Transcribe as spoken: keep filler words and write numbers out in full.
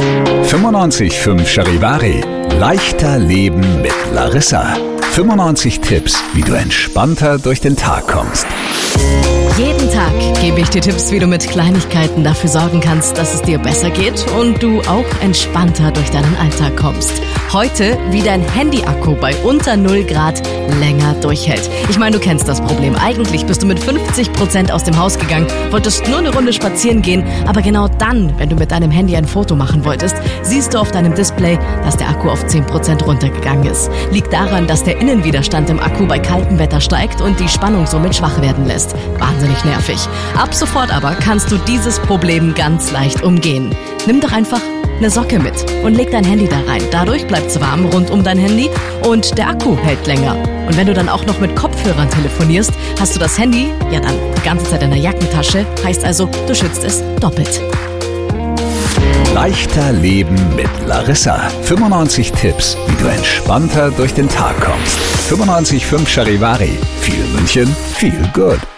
fünfundneunzig Komma fünf Charivari. Leichter Leben mit Larissa. fünfundneunzig Tipps, wie du entspannter durch den Tag kommst. Jeden Tag gebe ich dir Tipps, wie du mit Kleinigkeiten dafür sorgen kannst, dass es dir besser geht und du auch entspannter durch deinen Alltag kommst. Heute, wie dein Handy-Akku bei unter null Grad länger durchhält. Ich meine, du kennst das Problem. Eigentlich bist du mit fünfzig Prozent aus dem Haus gegangen, wolltest nur eine Runde spazieren gehen, aber genau dann, wenn du mit deinem Handy ein Foto machen wolltest, siehst du auf deinem Display, dass der Akku auf zehn Prozent runtergegangen ist. Liegt daran, dass der Innenwiderstand im Akku bei kaltem Wetter steigt und die Spannung somit schwach werden lässt. Wahnsinnig nervig. Ab sofort aber kannst du dieses Problem ganz leicht umgehen. Nimm doch einfach eine Socke mit und leg dein Handy da rein. Dadurch bleibt es warm rund um dein Handy und der Akku hält länger. Und wenn du dann auch noch mit Kopfhörern telefonierst, hast du das Handy ja dann die ganze Zeit in der Jackentasche. Heißt also, du schützt es doppelt. Leichter Leben mit Larissa. fünfundneunzig Tipps, wie du entspannter durch den Tag kommst. fünfundneunzig Komma fünf Charivari. Viel München, viel Good.